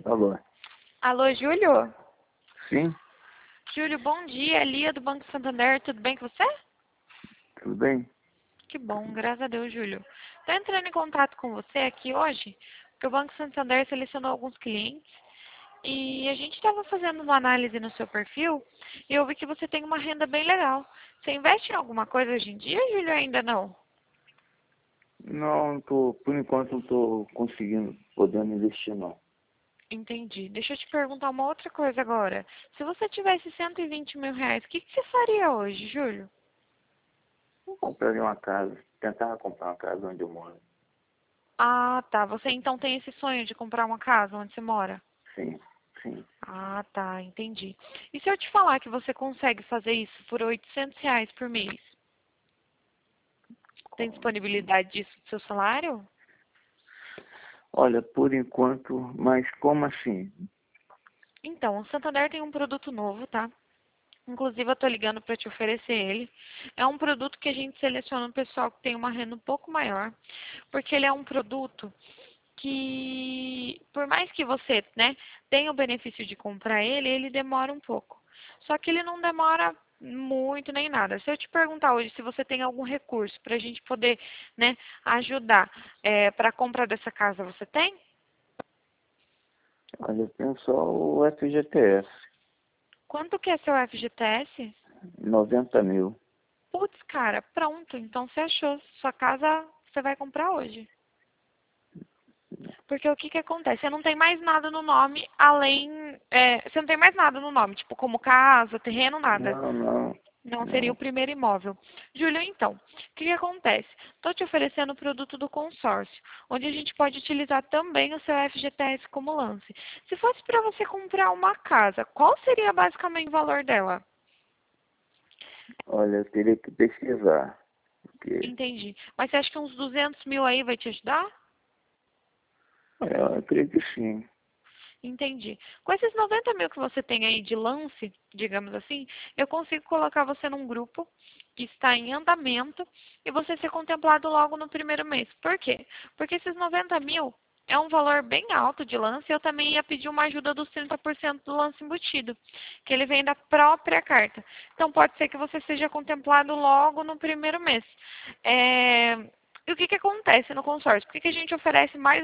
Alô? Alô, Júlio? Sim, Júlio, bom dia. É Lia do Banco Santander. Tudo bem com você? tudo bem? Que bom, graças a Deus, Júlio. Estou entrando em contato com você aqui hoje, porque o Banco Santander selecionou alguns clientes e a gente estava fazendo uma análise no seu perfil e eu vi que você tem uma renda bem legal. Você investe em alguma coisa hoje em dia, Júlio, ou ainda não? Não, tô, por enquanto não estou conseguindo, podendo investir não. Entendi. Deixa eu te perguntar uma outra coisa agora. Se você tivesse 120 mil reais, o que você faria hoje, Júlio? Compraria uma casa, tentava comprar uma casa onde eu moro. Ah, tá. Você então tem esse sonho de comprar uma casa onde você mora? Sim, sim. Ah, tá, entendi. E se eu te falar que você consegue fazer isso por R$ 800 por mês? Tem disponibilidade disso do seu salário? Olha, por enquanto, mas como assim? Então, o Santander tem um produto novo, tá? Inclusive, eu tô ligando para te oferecer ele. É um produto que a gente seleciona um pessoal que tem uma renda um pouco maior, porque ele é um produto que, por mais que você, né, tenha o benefício de comprar ele, ele demora um pouco. Só que ele não demora muito nem nada. Se eu te perguntar hoje se você tem algum recurso para a gente poder, né, ajudar para a compra dessa casa, você tem? Olha, eu tenho só o FGTS, Quanto que é seu FGTS? 90 mil. Putz, cara, pronto. Então você achou. Sua casa você vai comprar hoje. Porque o que que acontece? Você não tem mais nada no nome além. Você não tem mais nada no nome, tipo como casa, terreno, nada. Não, não, Não seria o não. primeiro imóvel. Júlio, então, o que que acontece? Estou te oferecendo o produto do consórcio, onde a gente pode utilizar também o seu FGTS como lance. Se fosse para você comprar uma casa, qual seria basicamente o valor dela? Olha, eu teria que pesquisar, porque Entendi. Mas você acha que uns 200 mil aí vai te ajudar? eu acredito que sim. Entendi. Com esses 90 mil que você tem aí de lance, digamos assim, eu consigo colocar você num grupo que está em andamento e você ser contemplado logo no primeiro mês. Por quê? Porque esses 90 mil é um valor bem alto de lance e eu também ia pedir uma ajuda dos 30% do lance embutido, que ele vem da própria carta. Então pode ser que você seja contemplado logo no primeiro mês. E o que que acontece no consórcio? Por que que a gente oferece mais